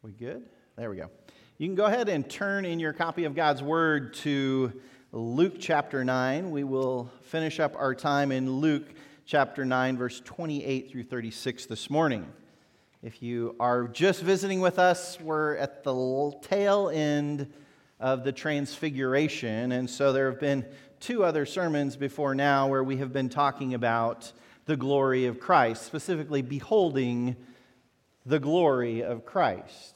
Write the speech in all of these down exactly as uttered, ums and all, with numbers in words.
We good? There we go. You can go ahead and turn in your copy of God's Word to Luke chapter nine. We will finish up our time in Luke chapter nine, verse twenty-eight through thirty-six this morning. If you are just visiting with us, we're at the tail end of the Transfiguration, and so there have been two other sermons before now where we have been talking about the glory of Christ, specifically beholding the glory of Christ.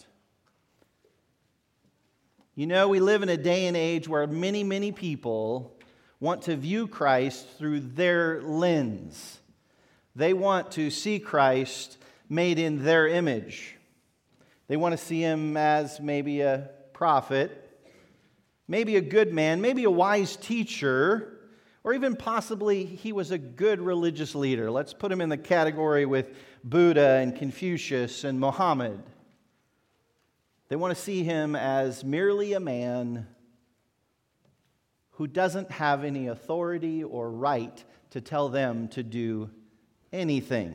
You know, we live in a day and age where many, many people want to view Christ through their lens. They want to see Christ made in their image. They want to see him as maybe a prophet, maybe a good man, maybe a wise teacher, or even possibly he was a good religious leader. Let's put him in the category with Buddha and Confucius and Muhammad. They want to see him as merely a man who doesn't have any authority or right to tell them to do anything.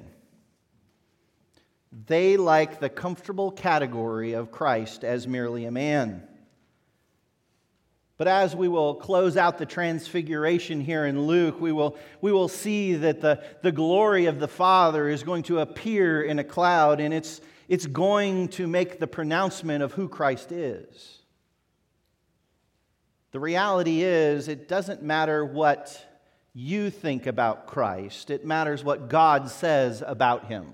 They like the comfortable category of Christ as merely a man. But as we will close out the Transfiguration here in Luke, we will, we will see that the, the glory of the Father is going to appear in a cloud, and it's, it's going to make the pronouncement of who Christ is. The reality is, it doesn't matter what you think about Christ. It matters what God says about him.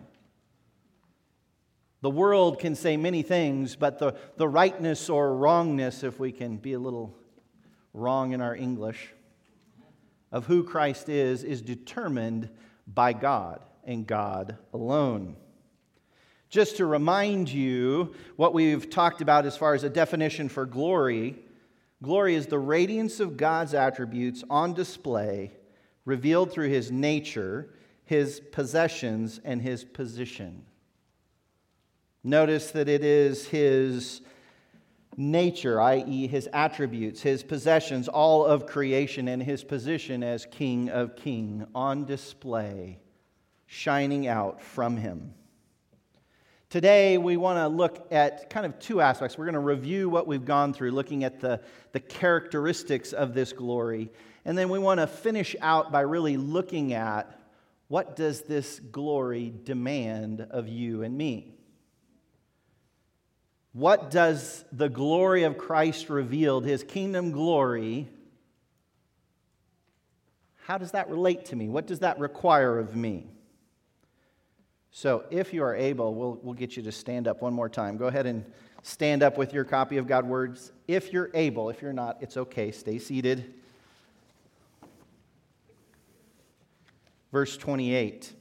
The world can say many things, but the, the rightness or wrongness, if we can be a little wrong in our English, of who Christ is, is determined by God and God alone. Just to remind you what we've talked about as far as a definition for glory, glory is the radiance of God's attributes on display, revealed through his nature, his possessions, and his position. Notice that it is his nature, that is his attributes, his possessions, all of creation, and his position as King of Kings on display, shining out from him. Today, we want to look at kind of two aspects. We're going to review what we've gone through, looking at the, the characteristics of this glory. And then we want to finish out by really looking at what does this glory demand of you and me? What does the glory of Christ revealed, his kingdom glory, how does that relate to me? What does that require of me? So if you are able, we'll, we'll get you to stand up one more time. Go ahead and stand up with your copy of God's words. If you're able, if you're not, it's okay. Stay seated. Verse twenty-eight.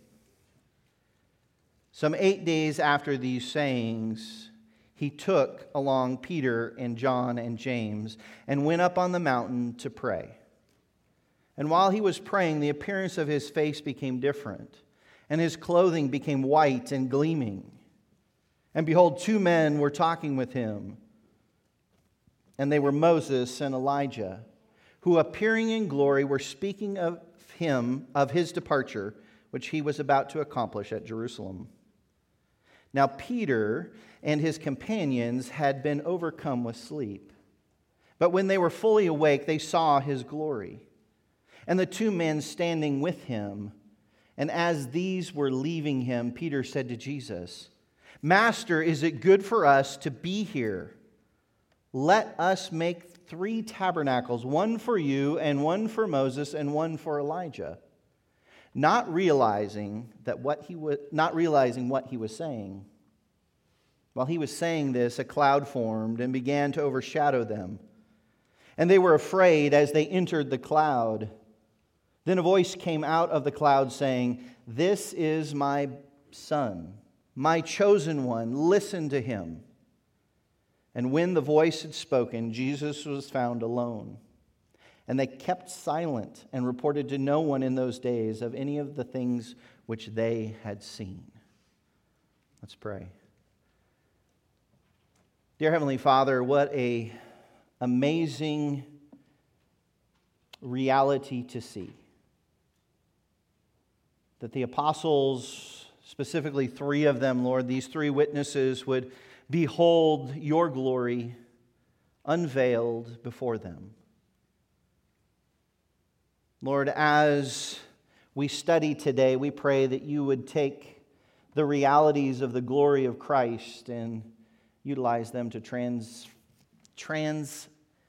Some eight days after these sayings, he took along Peter and John and James and went up on the mountain to pray. And while he was praying, the appearance of his face became different, and his clothing became white and gleaming. And behold, two men were talking with him, and they were Moses and Elijah, who appearing in glory were speaking of him, of his departure, which he was about to accomplish at Jerusalem. Now Peter and his companions had been overcome with sleep. But when they were fully awake, they saw his glory, and the two men standing with him. And as these were leaving him, Peter said to Jesus, "Master, is it good for us to be here? Let us make three tabernacles, one for you, and one for Moses, and one for Elijah." Not realizing that what he was, not realizing what he was saying. While he was saying this, a cloud formed and began to overshadow them. And they were afraid as they entered the cloud. Then a voice came out of the cloud saying, "This is my son, my chosen one. Listen to him." And when the voice had spoken, Jesus was found alone. And they kept silent and reported to no one in those days of any of the things which they had seen. Let's pray. Dear Heavenly Father, what an amazing reality to see. That the apostles, specifically three of them, Lord, these three witnesses would behold your glory unveiled before them. Lord, as we study today, we pray that you would take the realities of the glory of Christ and utilize them to trans, trans,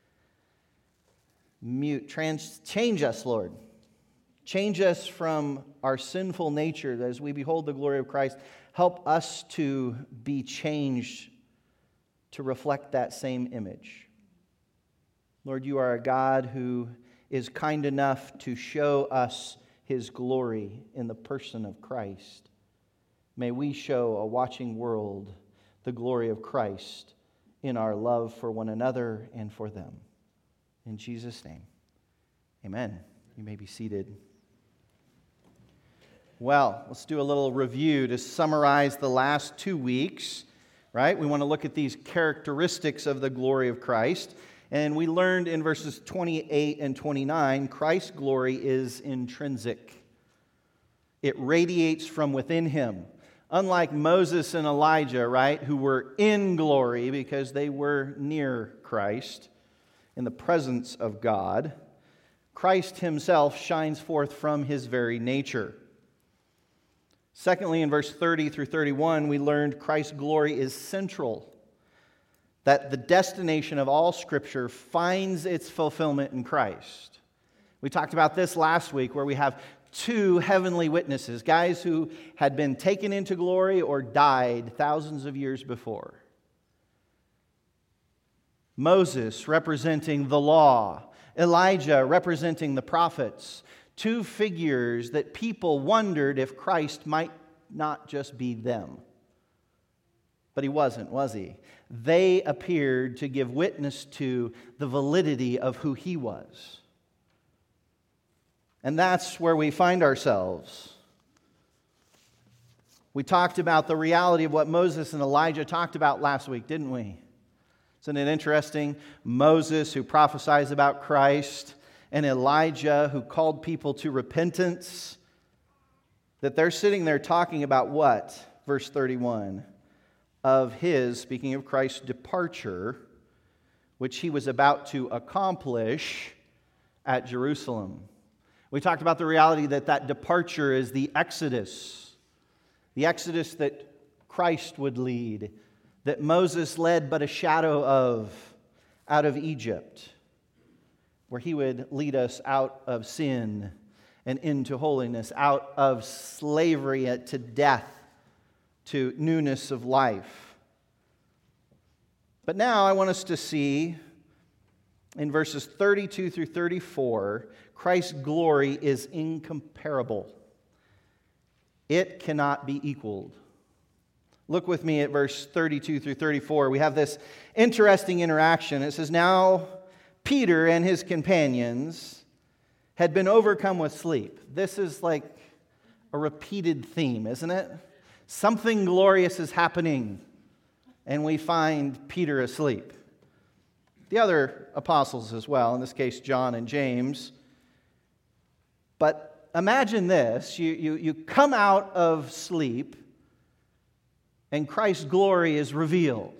mute, trans, change us, Lord. Change us from our sinful nature that as we behold the glory of Christ, help us to be changed to reflect that same image. Lord, you are a God who is kind enough to show us his glory in the person of Christ. May we show a watching world the glory of Christ in our love for one another and for them. In Jesus' name, amen. You may be seated. Well, let's do a little review to summarize the last two weeks, right? We want to look at these characteristics of the glory of Christ. And we learned in verses twenty-eight and twenty-nine, Christ's glory is intrinsic. It radiates from within him. Unlike Moses and Elijah, right, who were in glory because they were near Christ, in the presence of God, Christ himself shines forth from his very nature. Secondly, in verse thirty through thirty-one, we learned Christ's glory is central, that the destination of all Scripture finds its fulfillment in Christ. We talked about this last week, where we have two heavenly witnesses, guys who had been taken into glory or died thousands of years before. Moses representing the law, Elijah representing the prophets, two figures that people wondered if Christ might not just be them. But he wasn't, was he? They appeared to give witness to the validity of who he was. And that's where we find ourselves. We talked about the reality of what Moses and Elijah talked about last week, didn't we? Isn't it interesting? Moses, who prophesies about Christ, and Elijah, who called people to repentance, that they're sitting there talking about what? Verse thirty-one. Of his, speaking of Christ's departure, which he was about to accomplish at Jerusalem. We talked about the reality that that departure is the Exodus. The Exodus that Christ would lead, that Moses led but a shadow of out of Egypt, where he would lead us out of sin and into holiness, out of slavery to death to newness of life. But now I want us to see in verses thirty-two through thirty-four, Christ's glory is incomparable. It cannot be equaled. Look with me at verse thirty-two through thirty-four. We have this interesting interaction. It says, "Now Peter and his companions had been overcome with sleep." This is like a repeated theme, isn't it? Something glorious is happening, and we find Peter asleep. The other apostles as well, in this case John and James. But imagine this, you, you, you come out of sleep, and Christ's glory is revealed.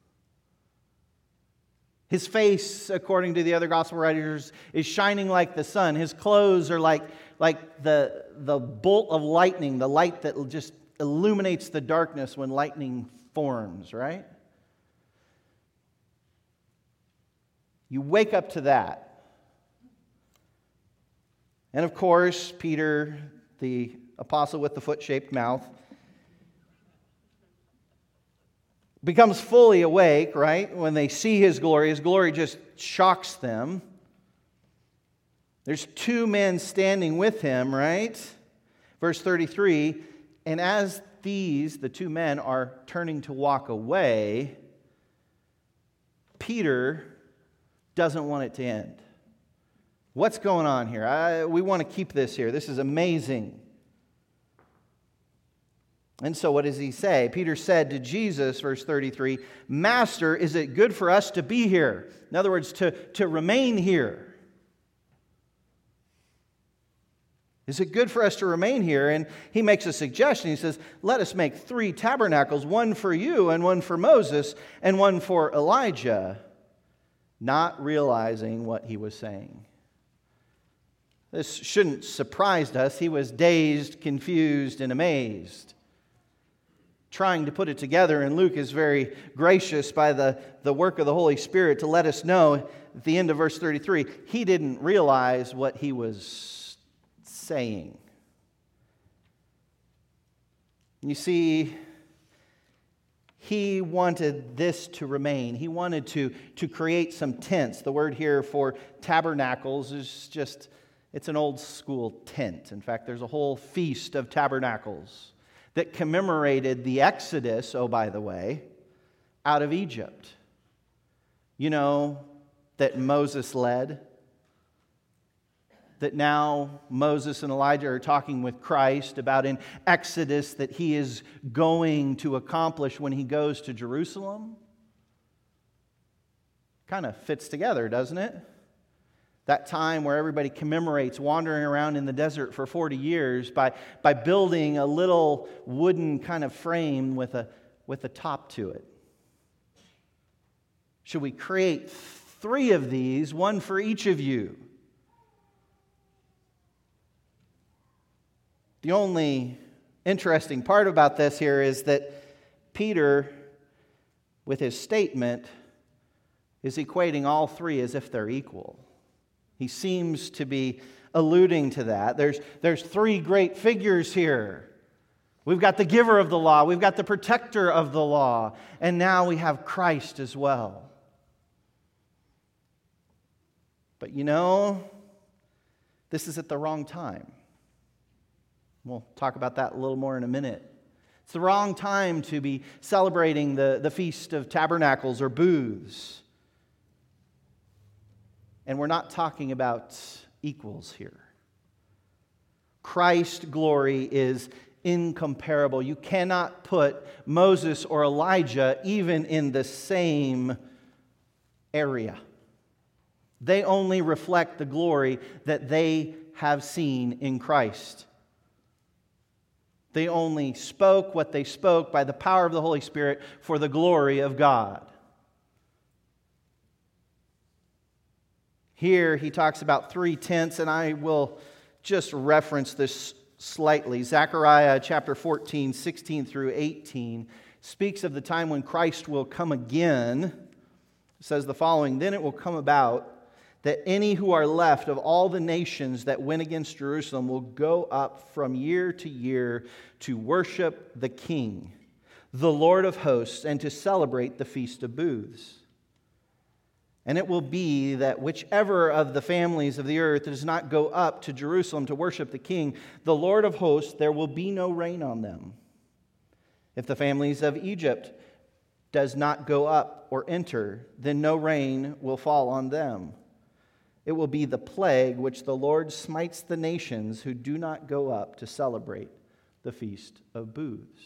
His face, according to the other gospel writers, is shining like the sun. His clothes are like, like the, the bolt of lightning, the light that just illuminates the darkness when lightning forms, right? You wake up to that. And of course, Peter, the apostle with the foot-shaped mouth, becomes fully awake, right? When they see his glory, his glory just shocks them. There's two men standing with him, right? Verse thirty-three, "And as these, the two men, are turning to walk away, Peter doesn't want it to end." What's going on here? I, we want to keep this here. This is amazing. And so what does he say? Peter said to Jesus, verse thirty-three, "Master, is it good for us to be here?" In other words, to, to remain here. Is it good for us to remain here? And he makes a suggestion. He says, let us make three tabernacles, one for you and one for Moses and one for Elijah, not realizing what he was saying. This shouldn't surprise us. He was dazed, confused, and amazed, trying to put it together. And Luke is very gracious by the, the work of the Holy Spirit to let us know at the end of verse thirty-three, he didn't realize what he was saying. You see, he wanted this to remain. He wanted to, to create some tents. The word here for tabernacles is just, it's an old school tent. In fact, there's a whole feast of tabernacles that commemorated the Exodus, oh, by the way, out of Egypt. You know, that Moses led, that now Moses and Elijah are talking with Christ about an Exodus that he is going to accomplish when he goes to Jerusalem. Kind of fits together, doesn't it? That time where everybody commemorates wandering around in the desert for forty years by, by building a little wooden kind of frame with a, with a top to it. Should we create three of these, one for each of you? The only interesting part about this here is that Peter, with his statement, is equating all three as if they're equal. He seems to be alluding to that. There's, there's three great figures here. We've got the giver of the law, we've got the protector of the law, and now we have Christ as well. But you know, this is at the wrong time. We'll talk about that a little more in a minute. It's the wrong time to be celebrating the, the Feast of Tabernacles or booths. And we're not talking about equals here. Christ's glory is incomparable. You cannot put Moses or Elijah even in the same area. They only reflect the glory that they have seen in Christ. They only spoke what they spoke by the power of the Holy Spirit for the glory of God. Here he talks about three tents, and I will just reference this slightly. Zechariah chapter fourteen, sixteen through eighteen speaks of the time when Christ will come again. It says the following, "Then it will come about that any who are left of all the nations that went against Jerusalem will go up from year to year to worship the King, the Lord of hosts, and to celebrate the Feast of Booths. And it will be that whichever of the families of the earth does not go up to Jerusalem to worship the King, the Lord of hosts, there will be no rain on them. If the families of Egypt does not go up or enter, then no rain will fall on them. It will be the plague which the Lord smites the nations who do not go up to celebrate the Feast of Booths."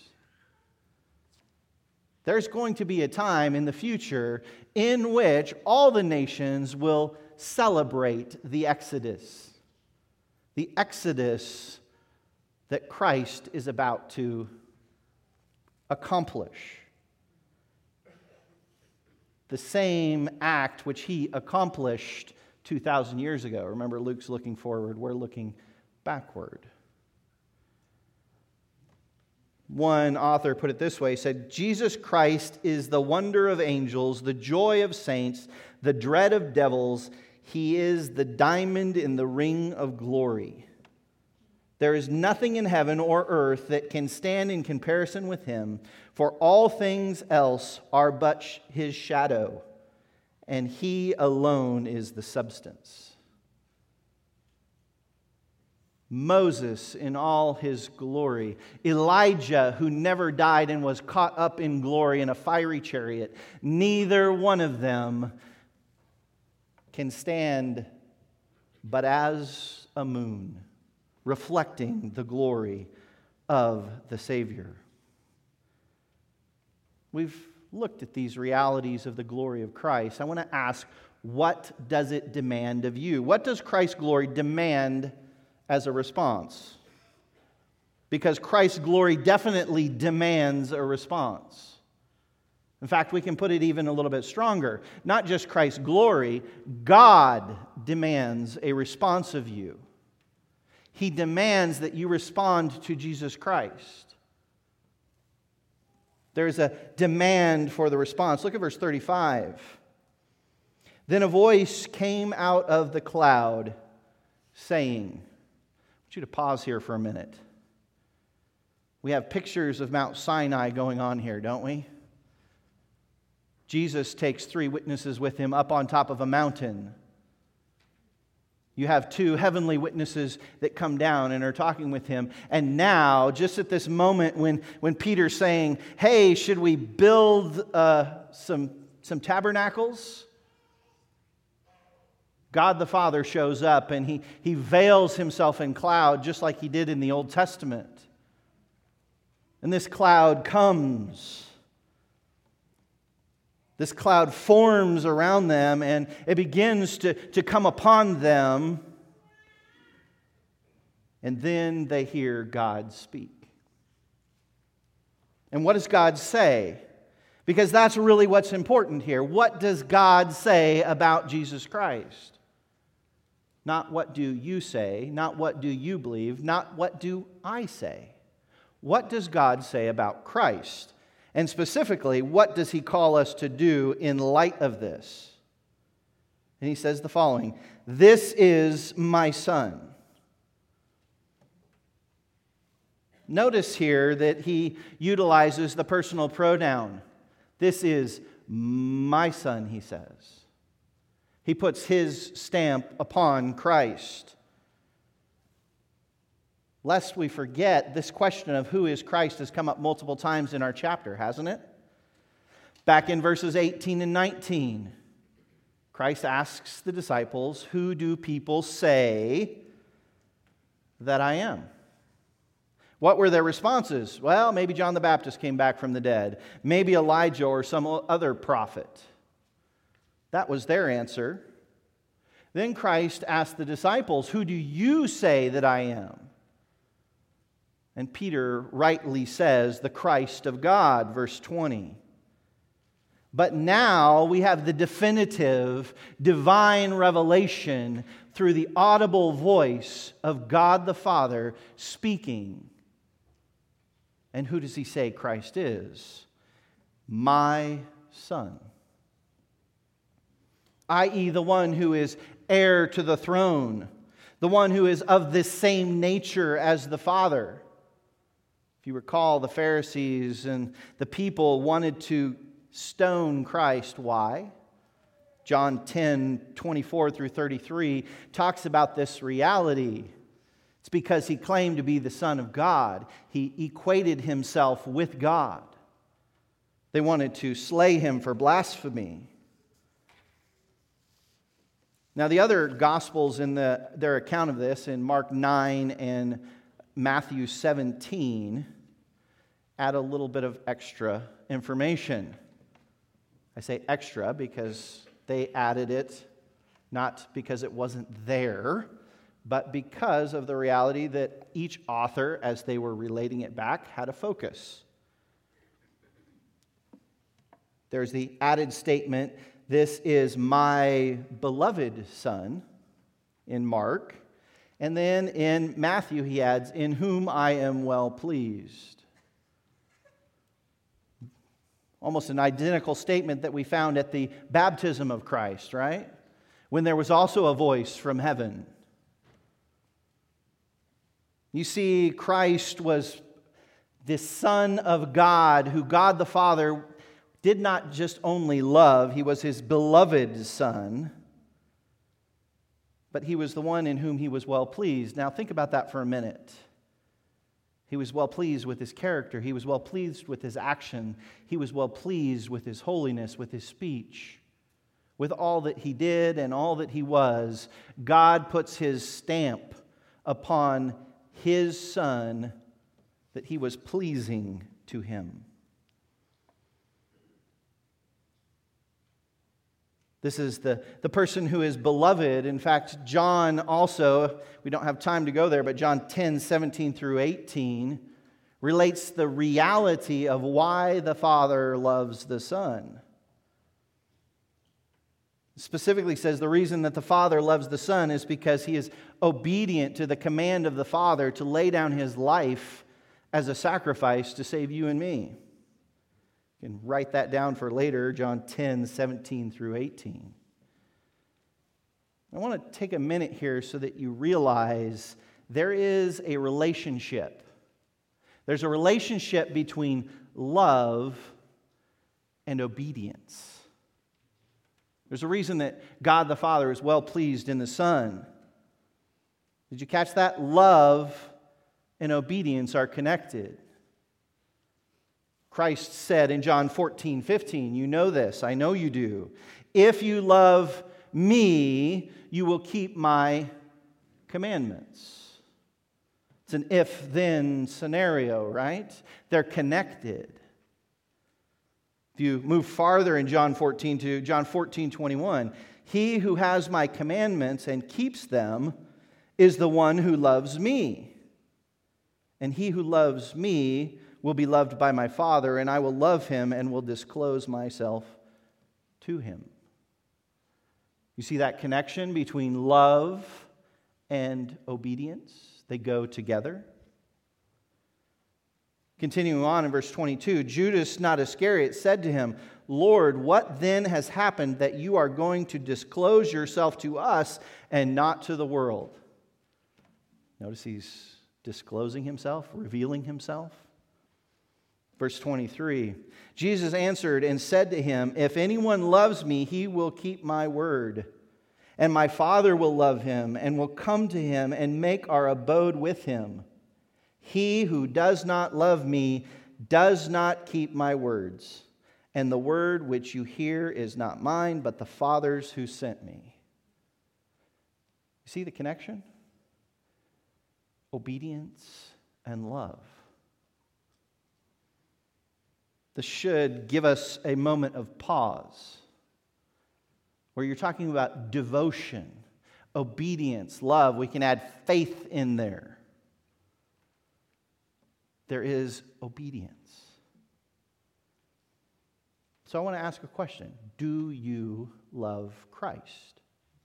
There's going to be a time in the future in which all the nations will celebrate the Exodus. The Exodus that Christ is about to accomplish. The same act which he accomplished two thousand years ago. Remember, Luke's looking forward, we're looking backward. One author put it this way, he said, "Jesus Christ is the wonder of angels, the joy of saints, the dread of devils. He is the diamond in the ring of glory. There is nothing in heaven or earth that can stand in comparison with him, for all things else are but his shadow, and he alone is the substance." Moses in all his glory, Elijah who never died and was caught up in glory in a fiery chariot, neither one of them can stand but as a moon, reflecting the glory of the Savior. We've looked at these realities of the glory of Christ. I want to ask, what does it demand of you? What does Christ's glory demand as a response. Because Christ's glory definitely demands a response. In fact, we can put it even a little bit stronger. Not just Christ's glory, God demands a response of you. He demands that you respond to Jesus Christ. There's a demand for the response. Look at verse thirty-five. Then a voice came out of the cloud, saying, I want you to pause here for a minute. We have pictures of Mount Sinai going on here, don't we? Jesus takes three witnesses with him up on top of a mountain. You have two heavenly witnesses that come down and are talking with him. And now, just at this moment when, when Peter's saying, hey, should we build uh, some, some tabernacles? God the Father shows up and he, he veils himself in cloud just like he did in the Old Testament. And this cloud comes. This cloud forms around them and it begins to, to come upon them. And then they hear God speak. And what does God say? Because that's really what's important here. What does God say about Jesus Christ? Not what do you say, not what do you believe, not what do I say. What does God say about Christ? And specifically, what does he call us to do in light of this? And he says the following, this is my son. Notice here that he utilizes the personal pronoun. This is my son, he says. He puts his stamp upon Christ. Lest we forget, this question of who is Christ has come up multiple times in our chapter, hasn't it? Back in verses eighteen and nineteen, Christ asks the disciples, who do people say that I am? What were their responses? Well, maybe John the Baptist came back from the dead. Maybe Elijah or some other prophet. That was their answer. Then Christ asked the disciples, who do you say that I am? And Peter rightly says, the Christ of God, verse twenty. But now we have the definitive divine revelation through the audible voice of God the Father speaking. And who does he say Christ is? My Son. that is the one who is heir to the throne, the one who is of the same nature as the Father. If you recall, the Pharisees and the people wanted to stone Christ. Why? John ten, twenty-four through thirty-three talks about this reality. It's because he claimed to be the Son of God. He equated himself with God. They wanted to slay him for blasphemy. Now, the other Gospels in the, their account of this, in Mark nine and Matthew seventeen, add a little bit of extra information. I say extra because they added it not because it wasn't there, but because of the reality that each author, as they were relating it back, had a focus. There's the added statement, this is my beloved Son, in Mark. And then in Matthew he adds, in whom I am well pleased. Almost an identical statement that we found at the baptism of Christ, right? When there was also a voice from heaven. You see, Christ was the Son of God, who God the Father did not just only love, he was his beloved Son, but he was the one in whom he was well pleased. Now think about that for a minute. He was well pleased with his character. He was well pleased with his action. He was well pleased with his holiness, with his speech, with all that he did and all that he was. God puts his stamp upon his Son that he was pleasing to him. This is the, the person who is beloved. In fact, John also, we don't have time to go there, but John ten, seventeen through eighteen relates the reality of why the Father loves the Son. Specifically says the reason that the Father loves the Son is because He is obedient to the command of the Father to lay down His life as a sacrifice to save you and me. You can write that down for later, John ten, seventeen through eighteen. I want to take a minute here so that you realize there is a relationship. There's a relationship between love and obedience. There's a reason that God the Father is well pleased in the Son. Did you catch that? Love and obedience are connected. Christ said in John fourteen, fifteen, you know this, I know you do. If you love me, you will keep my commandments. It's an if-then scenario, right? They're connected. If you move farther in John fourteen to John fourteen, twenty-one, he who has my commandments and keeps them is the one who loves me. And he who loves me will be loved by my Father, and I will love him and will disclose myself to him. You see that connection between love and obedience? They go together. Continuing on in verse twenty-two, Judas, not Iscariot, said to him, Lord, what then has happened that you are going to disclose yourself to us and not to the world? Notice he's disclosing himself, revealing himself. Verse twenty-three, Jesus answered and said to him, if anyone loves me, he will keep my word, and my Father will love him and will come to him and make our abode with him. He who does not love me does not keep my words, and the word which you hear is not mine, but the Father's who sent me. You see the connection? Obedience and love. This should give us a moment of pause, where you're talking about devotion, obedience, love. We can add faith in there. There is obedience. So I want to ask a question. Do you love Christ?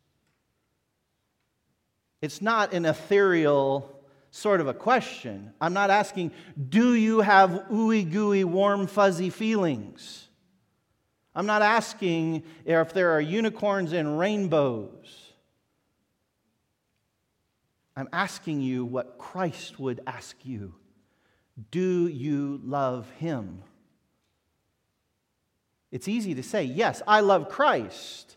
It's not an ethereal sort of a question. I'm not asking, do you have ooey gooey, warm, fuzzy feelings? I'm not asking if there are unicorns and rainbows. I'm asking you what Christ would ask you. Do you love him? It's easy to say, yes, I love Christ.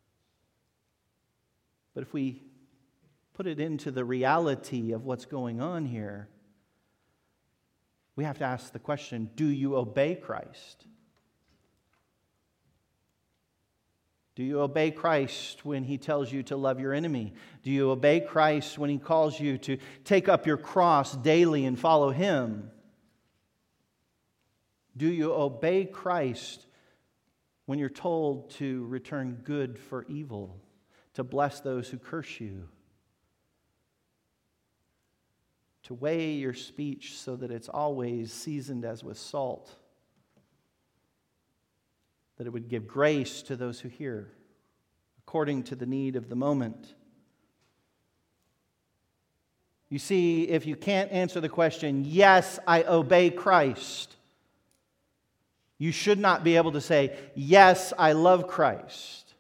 But if we put it into the reality of what's going on here, we have to ask the question, do you obey Christ? Do you obey Christ when he tells you to love your enemy? Do you obey Christ when he calls you to take up your cross daily and follow him? Do you obey Christ when you're told to return good for evil, to bless those who curse you, to weigh your speech so that it's always seasoned as with salt, that it would give grace to those who hear, according to the need of the moment? You see, if you can't answer the question, yes, I obey Christ, you should not be able to say, yes, I love Christ.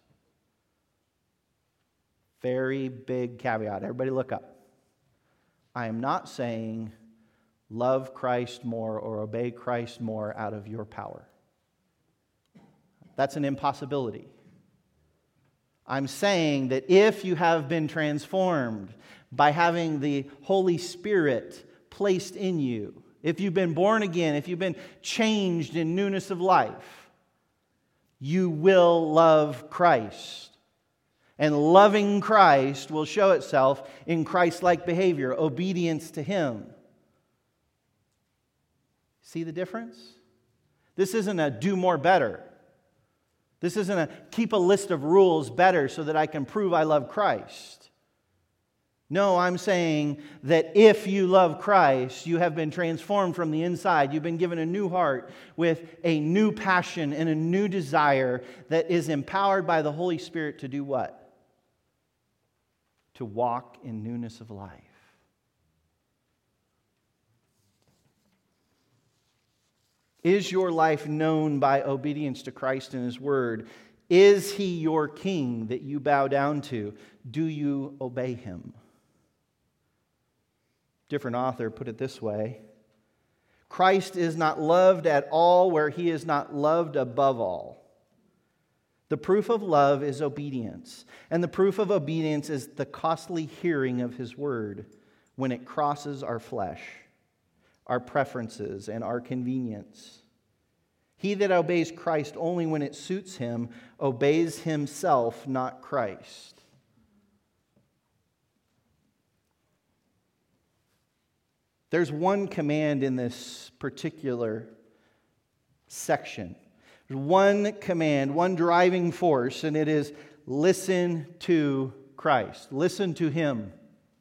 Very big caveat. Everybody look up. I am not saying love Christ more or obey Christ more out of your power. That's an impossibility. I'm saying that if you have been transformed by having the Holy Spirit placed in you, if you've been born again, if you've been changed in newness of life, you will love Christ. And loving Christ will show itself in Christ-like behavior, obedience to him. See the difference? This isn't a do more better. This isn't a keep a list of rules better so that I can prove I love Christ. No, I'm saying that if you love Christ, you have been transformed from the inside. You've been given a new heart with a new passion and a new desire that is empowered by the Holy Spirit to do what? To walk in newness of life. Is your life known by obedience to Christ and His Word? Is He your King that you bow down to? Do you obey Him? Different author put it this way: Christ is not loved at all where He is not loved above all. The proof of love is obedience, and the proof of obedience is the costly hearing of His Word when it crosses our flesh, our preferences, and our convenience. He that obeys Christ only when it suits him obeys himself, not Christ. There's one command in this particular section. There's one command, one driving force, and it is listen to Christ. Listen to Him.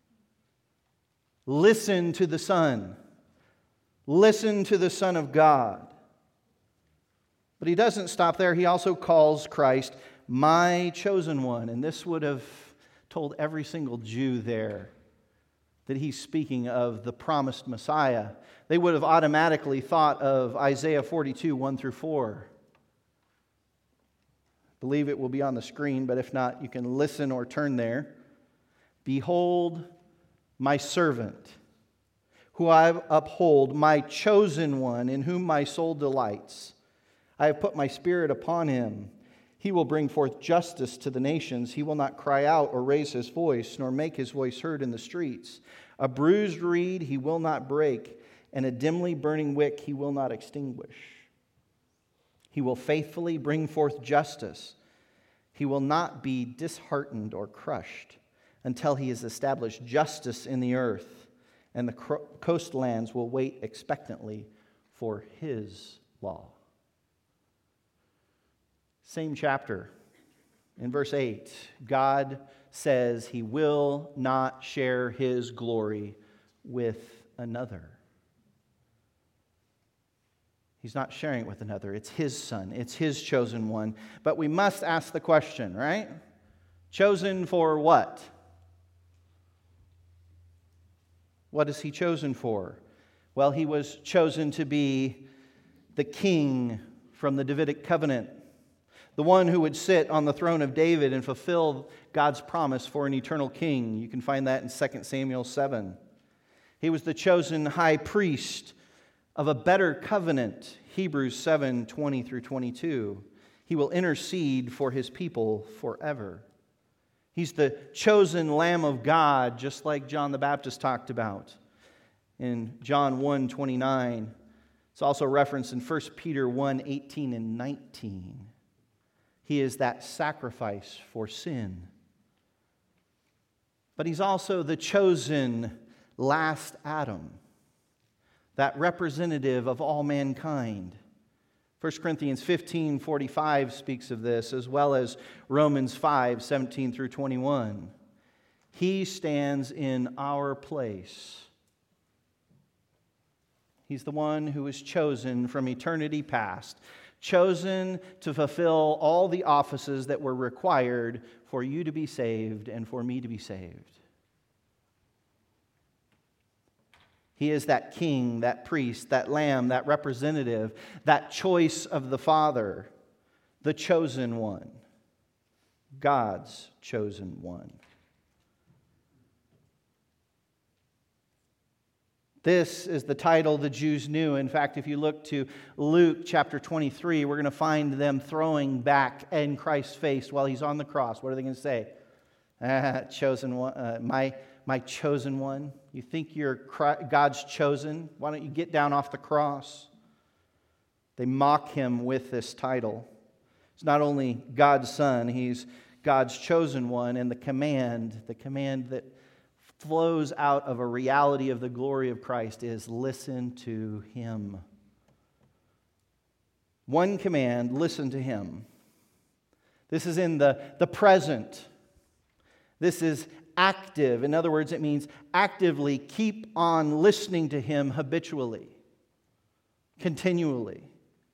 Listen to the Son. Listen to the Son of God. But He doesn't stop there. He also calls Christ my chosen one. And this would have told every single Jew there that He's speaking of the promised Messiah. They would have automatically thought of Isaiah forty-two, one through four. I believe it will be on the screen, but if not, you can listen or turn there. Behold, my servant, who I uphold, my chosen one, in whom my soul delights. I have put my spirit upon him. He will bring forth justice to the nations. He will not cry out or raise his voice, nor make his voice heard in the streets. A bruised reed he will not break, and a dimly burning wick he will not extinguish. He will faithfully bring forth justice. He will not be disheartened or crushed until he has established justice in the earth, and the coastlands will wait expectantly for his law. Same chapter. In verse eight, God says He will not share His glory with another. He's not sharing it with another. It's His Son. It's His chosen one. But we must ask the question, right? Chosen for what? What is He chosen for? Well, He was chosen to be the king from the Davidic covenant, the one who would sit on the throne of David and fulfill God's promise for an eternal king. You can find that in Second Samuel seven. He was the chosen high priest of a better covenant, Hebrews seven, twenty through twenty-two. He will intercede for His people forever. He's the chosen Lamb of God, just like John the Baptist talked about in John one, twenty-nine. It's also referenced in First Peter one, eighteen and nineteen. He is that sacrifice for sin. But He's also the chosen last Adam, that representative of all mankind. First Corinthians fifteen forty-five speaks of this, as well as Romans five seventeen through twenty-one. He stands in our place. He's the one who was chosen from eternity past, chosen to fulfill all the offices that were required for you to be saved and for me to be saved. He is that king, that priest, that lamb, that representative, that choice of the Father, the chosen one, God's chosen one. This is the title the Jews knew. In fact, if you look to Luke chapter twenty-three, we're going to find them throwing back in Christ's face while He's on the cross. What are they going to say? Ah, chosen one, uh, my, my chosen one. You think you're God's chosen? Why don't you get down off the cross? They mock Him with this title. It's not only God's Son, He's God's chosen one, and the command, the command that flows out of a reality of the glory of Christ is listen to Him. One command, listen to Him. This is in the, the present. This is active. In other words, it means actively keep on listening to Him habitually, continually.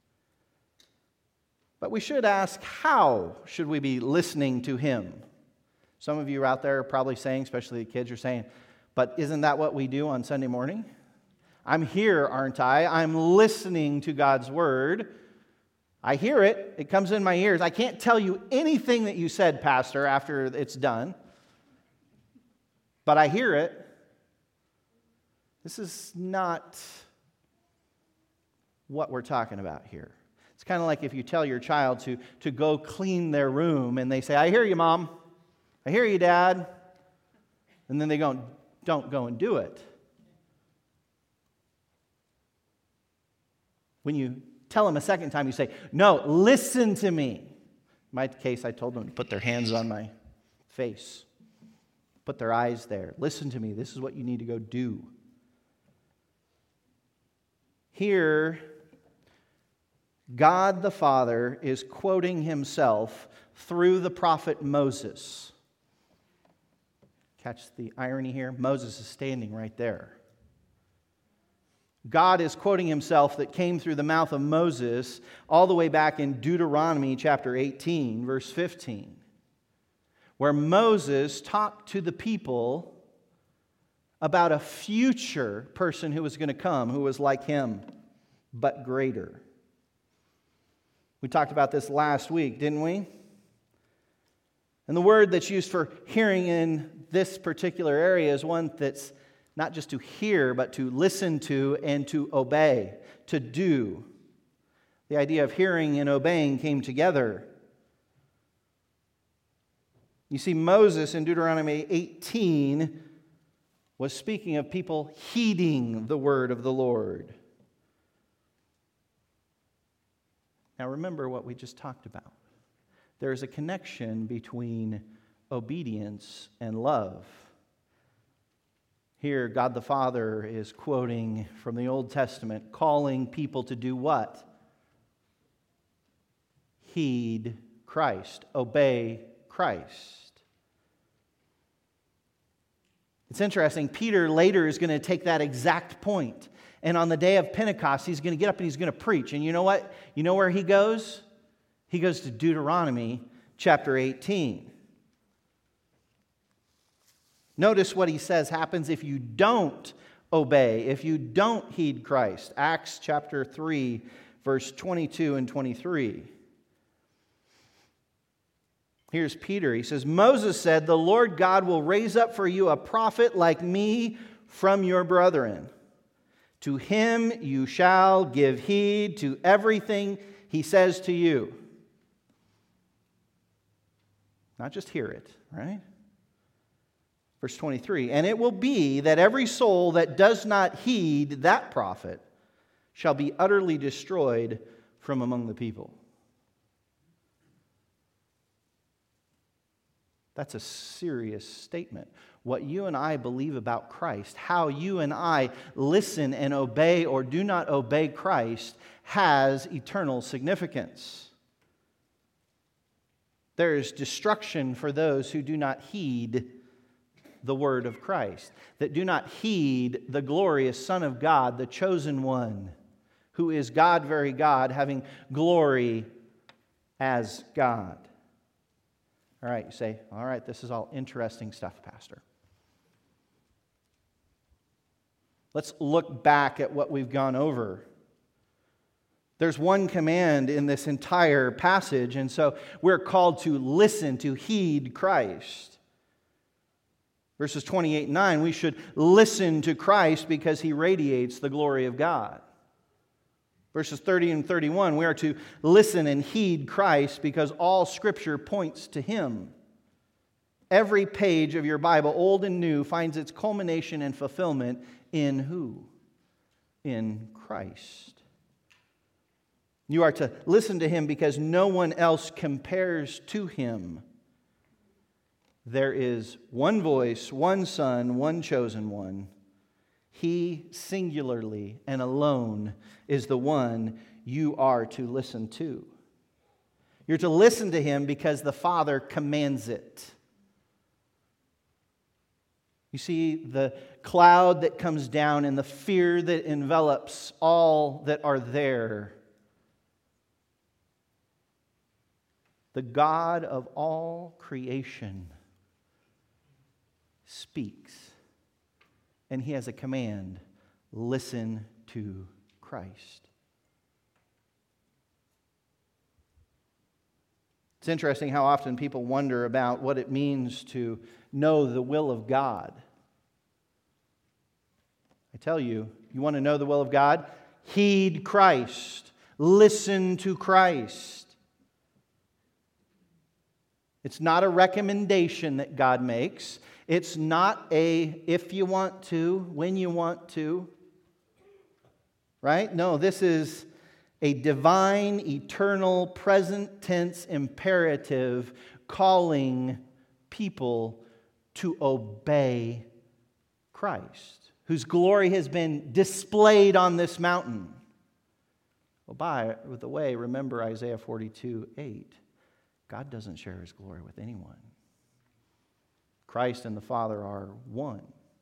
But we should ask, how should we be listening to Him? Some of you out there are probably saying, especially the kids, are saying, but isn't that what we do on Sunday morning? I'm here, aren't I? I'm listening to God's Word. I hear it. It comes in my ears. I can't tell you anything that you said, Pastor, after it's done. But I hear it. This is not what we're talking about here. It's kind of like if you tell your child to, to go clean their room and they say, I hear you, Mom. I hear you, Dad. And then they go, don't go and do it. When you tell them a second time, you say, no, listen to me. In my case, I told them to put their hands on my face. Put their eyes there. Listen to me. This is what you need to go do. Here, God the Father is quoting Himself through the prophet Moses. Catch the irony here? Moses is standing right there. God is quoting Himself that came through the mouth of Moses all the way back in Deuteronomy chapter eighteen, verse fifteen. Where Moses talked to the people about a future person who was going to come, who was like him, but greater. We talked about this last week, didn't we? And the word that's used for hearing in this particular area is one that's not just to hear, but to listen to and to obey, to do. The idea of hearing and obeying came together. You see, Moses in Deuteronomy eighteen was speaking of people heeding the word of the Lord. Now remember what we just talked about. There is a connection between obedience and love. Here, God the Father is quoting from the Old Testament, calling people to do what? Heed Christ, obey Christ. It's interesting, Peter later is going to take that exact point, and on the day of Pentecost, he's going to get up and he's going to preach. And you know what? You know where he goes? He goes to Deuteronomy chapter eighteen. Notice what he says happens if you don't obey, if you don't heed Christ. Acts chapter three, verse twenty-two and twenty-three. Here's Peter. He says, Moses said, the Lord God will raise up for you a prophet like me from your brethren. To him you shall give heed to everything he says to you. Not just hear it, right? Verse twenty-three, and it will be that every soul that does not heed that prophet shall be utterly destroyed from among the people. That's a serious statement. What you and I believe about Christ, how you and I listen and obey or do not obey Christ, has eternal significance. There is destruction for those who do not heed the word of Christ, that do not heed the glorious Son of God, the chosen one, who is God, very God, having glory as God. All right, you say, all right, this is all interesting stuff, Pastor. Let's look back at what we've gone over. There's one command in this entire passage, and so we're called to listen, to heed Christ. Verses twenty-eight and nine, we should listen to Christ because He radiates the glory of God. Verses thirty and thirty-one, we are to listen and heed Christ because all Scripture points to Him. Every page of your Bible, old and new, finds its culmination and fulfillment in who? In Christ. You are to listen to Him because no one else compares to Him. There is one voice, one Son, one chosen one. He singularly and alone is the one you are to listen to. You're to listen to him because the Father commands it. You see the cloud that comes down and the fear that envelops all that are there. The God of all creation speaks, and he has a command: listen to Christ. It's interesting how often people wonder about what it means to know the will of God. I tell you, you want to know the will of God? Heed Christ. Listen to Christ. It's not a recommendation that God makes. It's not a if you want to, when you want to. Right? No, this is a divine, eternal, present tense imperative calling people to obey Christ, whose glory has been displayed on this mountain. Well, by the way, remember Isaiah forty-two eight. God doesn't share his glory with anyone. Christ and the Father are one.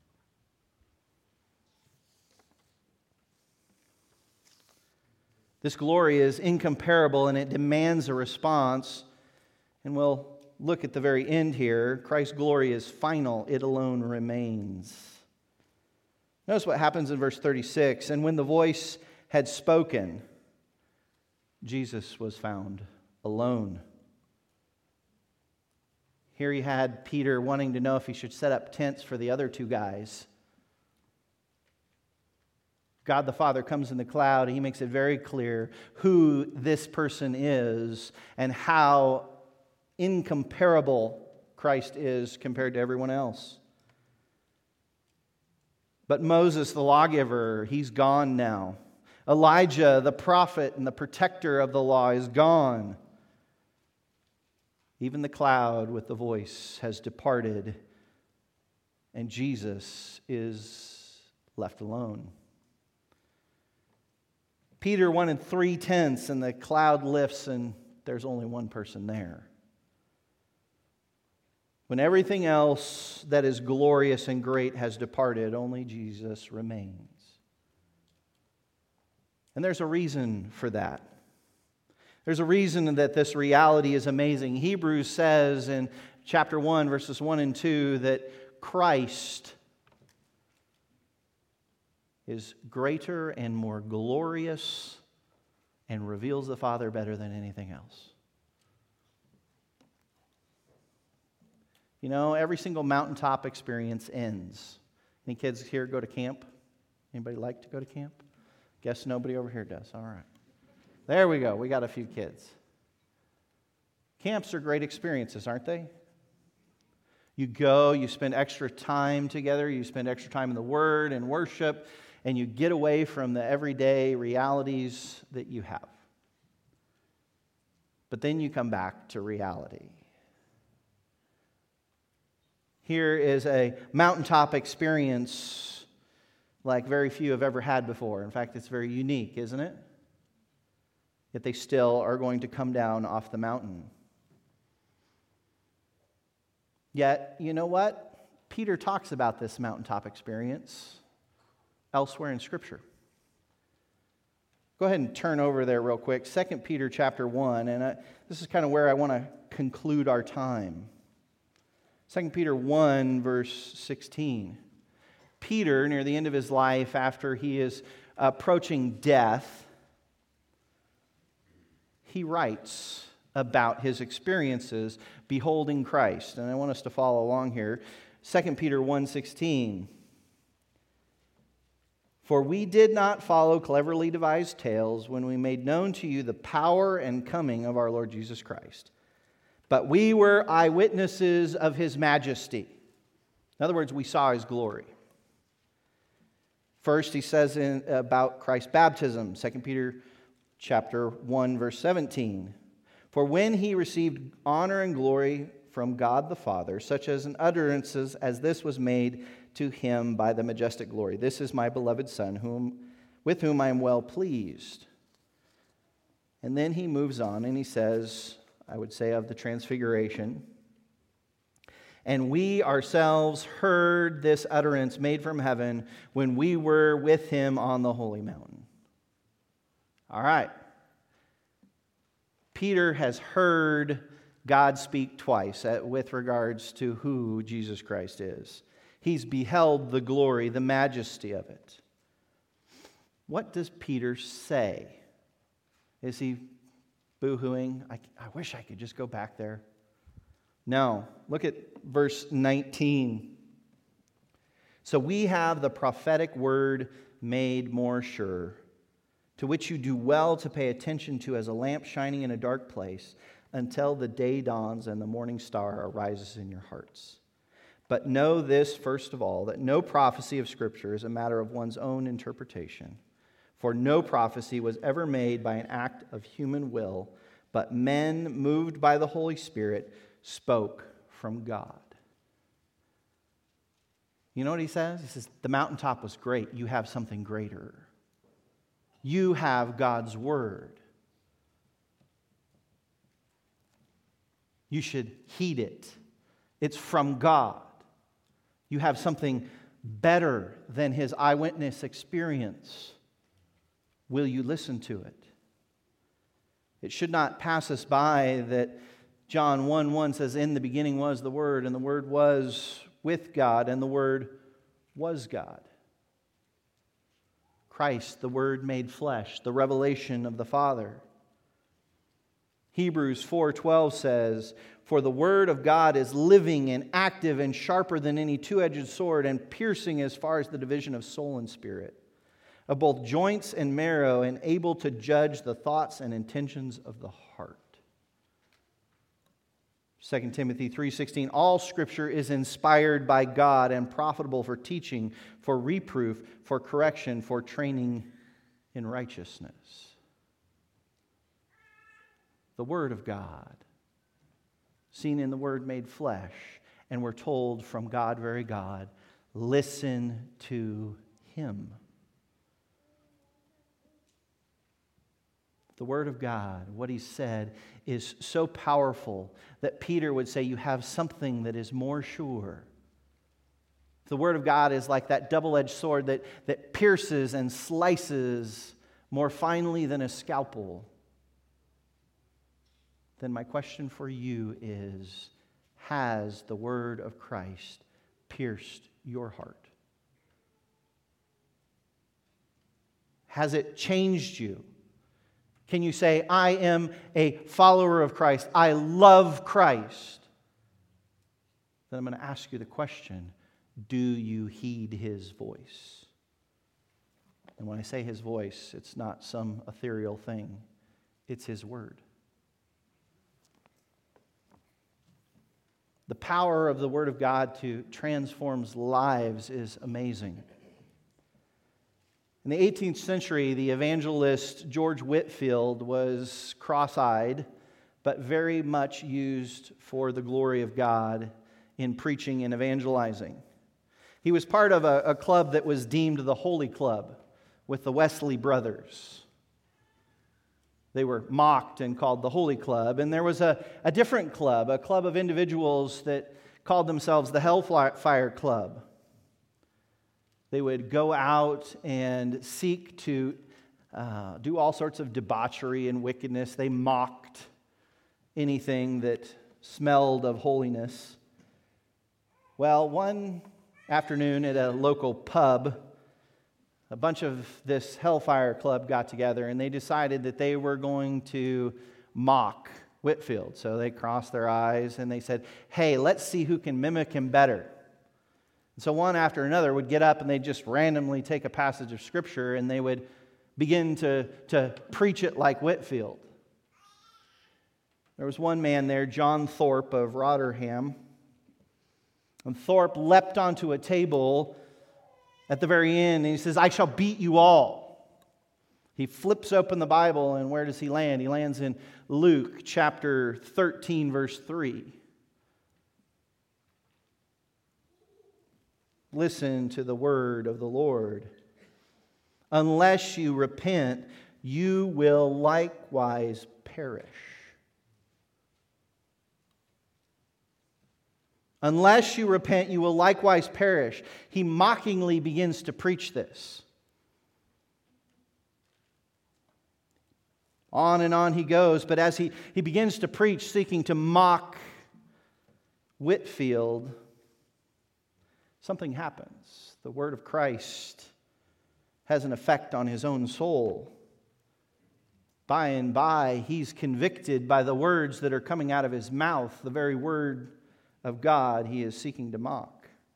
This glory is incomparable and it demands a response. And we'll look at the very end here. Christ's glory is final, it alone remains. Notice what happens in verse thirty-six. And when the voice had spoken, Jesus was found alone. Here he had Peter wanting to know if he should set up tents for the other two guys. God the Father comes in the cloud, and he makes it very clear who this person is and how incomparable Christ is compared to everyone else. But Moses, the lawgiver, he's gone now. Elijah, the prophet and the protector of the law, is gone. Even the cloud with the voice has departed, and Jesus is left alone. Peter wanted three tents, and the cloud lifts, and there's only one person there. When everything else that is glorious and great has departed, only Jesus remains. And there's a reason for that. There's a reason that this reality is amazing. Hebrews says in chapter one, verses one and two, that Christ is greater and more glorious and reveals the Father better than anything else. You know, every single mountaintop experience ends. Any kids here go to camp? Anybody like to go to camp? Guess nobody over here does. All right. There we go. We got a few kids. Camps are great experiences, aren't they? You go, you spend extra time together, you spend extra time in the Word and worship, and you get away from the everyday realities that you have. But then you come back to reality. Here is a mountaintop experience like very few have ever had before. In fact, it's very unique, isn't it? Yet they still are going to come down off the mountain. Yet, you know what? Peter talks about this mountaintop experience elsewhere in Scripture. Go ahead and turn over there real quick. Second Peter chapter one, and I, this is kind of where I want to conclude our time. Second Peter one, verse sixteen. Peter, near the end of his life, after he is approaching death, he writes about his experiences beholding Christ. And I want us to follow along here. Second Peter one sixteen. For we did not follow cleverly devised tales when we made known to you the power and coming of our Lord Jesus Christ. But we were eyewitnesses of his majesty. In other words, we saw his glory. First, he says in, about Christ's baptism, Second Peter chapter one, verse seventeen. For when he received honor and glory from God the Father, such as an utterances as this was made to him by the majestic glory. This is my beloved Son, whom with whom I am well pleased. And then he moves on and he says I would say, of the Transfiguration. And we ourselves heard this utterance made from heaven when we were with him on the holy mountain. All right. Peter has heard God speak twice with regards to who Jesus Christ is. He's beheld the glory, the majesty of it. What does Peter say? Is he boo-hooing? I, I wish I could just go back there. No. Look at verse nineteen. So we have the prophetic word made more sure, to which you do well to pay attention to as a lamp shining in a dark place until the day dawns and the morning star arises in your hearts. But know this, first of all, that no prophecy of Scripture is a matter of one's own interpretation. For no prophecy was ever made by an act of human will, but men moved by the Holy Spirit spoke from God. You know what he says? He says, the mountaintop was great. You have something greater. You have God's word. You should heed it. It's from God. You have something better than his eyewitness experience. Will you listen to it? It should not pass us by that John one one says, in the beginning was the Word, and the Word was with God, and the Word was God. Christ, the Word made flesh, the revelation of the Father. Hebrews four twelve says, for the Word of God is living and active and sharper than any two-edged sword and piercing as far as the division of soul and spirit, of both joints and marrow, and able to judge the thoughts and intentions of the heart. Second Timothy three sixteen, all Scripture is inspired by God and profitable for teaching, for reproof, for correction, for training in righteousness. The Word of God, seen in the Word made flesh, and we're told from God, very God, listen to Him. The Word of God, what He said, is so powerful that Peter would say, you have something that is more sure. The Word of God is like that double-edged sword that, that pierces and slices more finely than a scalpel. Then my question for you is, has the Word of Christ pierced your heart? Has it changed you? Can you say, I am a follower of Christ. I love Christ. Then I'm going to ask you the question, do you heed His voice? And when I say His voice, it's not some ethereal thing. It's His Word. The power of the Word of God to transform lives is amazing. In the eighteenth century, the evangelist George Whitefield was cross-eyed, but very much used for the glory of God in preaching and evangelizing. He was part of a, a club that was deemed the Holy Club with the Wesley brothers. They were mocked and called the Holy Club. And there was a, a different club, a club of individuals that called themselves the Hellfire Club. They would go out and seek to uh, do all sorts of debauchery and wickedness. They mocked anything that smelled of holiness. Well, one afternoon at a local pub, a bunch of this Hellfire Club got together and they decided that they were going to mock Whitefield. So they crossed their eyes and they said, hey, let's see who can mimic him better. And so one after another would get up and they'd just randomly take a passage of Scripture and they would begin to, to preach it like Whitefield. There was one man there, John Thorpe of Rotherham. And Thorpe leapt onto a table at the very end and he says, I shall beat you all. He flips open the Bible and where does he land? He lands in Luke chapter thirteen, verse three. Listen to the word of the Lord. Unless you repent, you will likewise perish. Unless you repent, you will likewise perish. He mockingly begins to preach this. On and on he goes, but as he, he begins to preach, seeking to mock Whitefield, something happens. The word of Christ has an effect on his own soul. By and by, he's convicted by the words that are coming out of his mouth, the very word of God he is seeking to mock.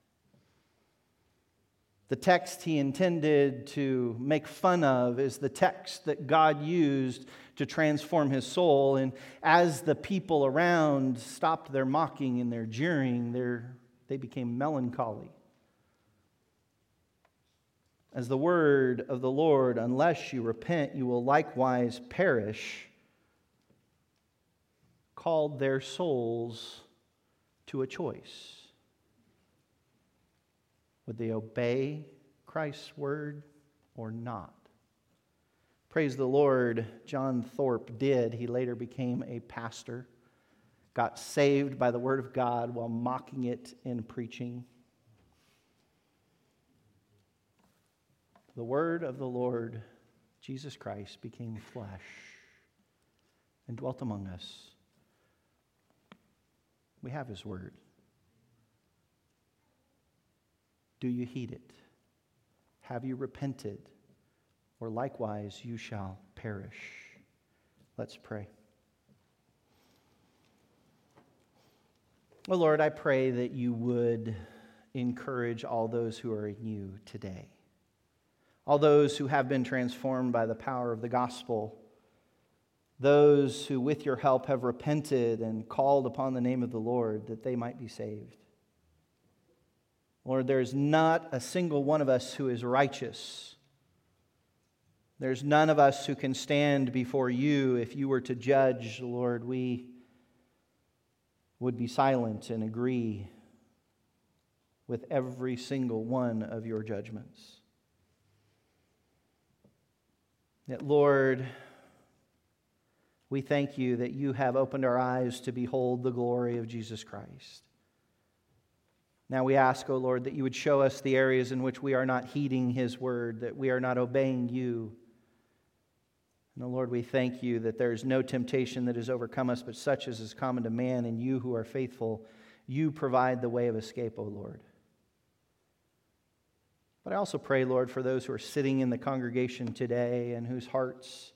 The text he intended to make fun of is the text that God used to transform his soul. And as the people around stopped their mocking and their jeering, they became melancholy. As the word of the Lord, unless you repent, you will likewise perish, called their souls to a choice. Would they obey Christ's word or not? Praise the Lord, John Thorpe did. He later became a pastor, got saved by the word of God while mocking it in preaching. The word of the Lord, Jesus Christ, became flesh and dwelt among us. We have his word. Do you heed it? Have you repented? Or likewise you shall perish. Let's pray. Oh Lord, I pray that you would encourage all those who are in you today. All those who have been transformed by the power of the gospel. Those who with your help have repented and called upon the name of the Lord that they might be saved. Lord, there's not a single one of us who is righteous. There's none of us who can stand before you. If you were to judge, Lord, we would be silent and agree with every single one of your judgments. Yet, Lord, we thank you that you have opened our eyes to behold the glory of Jesus Christ. Now we ask, O Lord, that you would show us the areas in which we are not heeding his word, that we are not obeying you. And, O Lord, we thank you that there is no temptation that has overcome us, but such as is common to man, and you who are faithful, you provide the way of escape, O Lord. But I also pray, Lord, for those who are sitting in the congregation today and whose hearts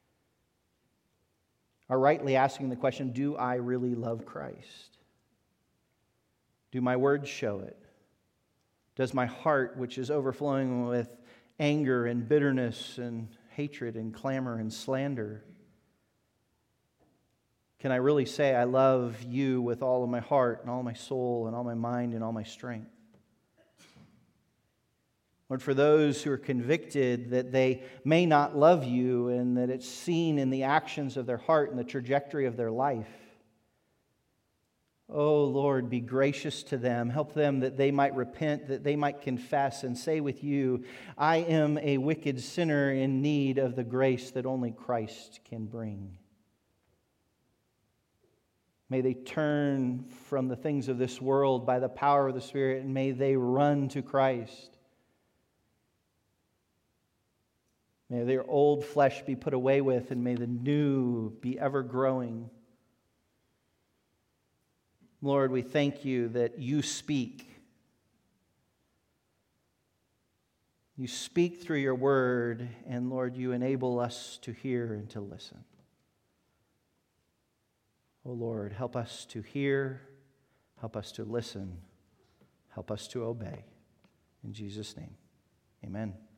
are rightly asking the question, do I really love Christ? Do my words show it? Does my heart, which is overflowing with anger and bitterness and hatred and clamor and slander, can I really say I love you with all of my heart and all my soul and all my mind and all my strength? Lord, for those who are convicted that they may not love you and that it's seen in the actions of their heart and the trajectory of their life, oh, Lord, be gracious to them. Help them that they might repent, that they might confess and say with you, I am a wicked sinner in need of the grace that only Christ can bring. May they turn from the things of this world by the power of the Spirit, and may they run to Christ. May their old flesh be put away with, and may the new be ever growing. Lord, we thank you that you speak. You speak through your word, and Lord, you enable us to hear and to listen. Oh Lord, help us to hear, help us to listen, help us to obey. In Jesus' name, amen.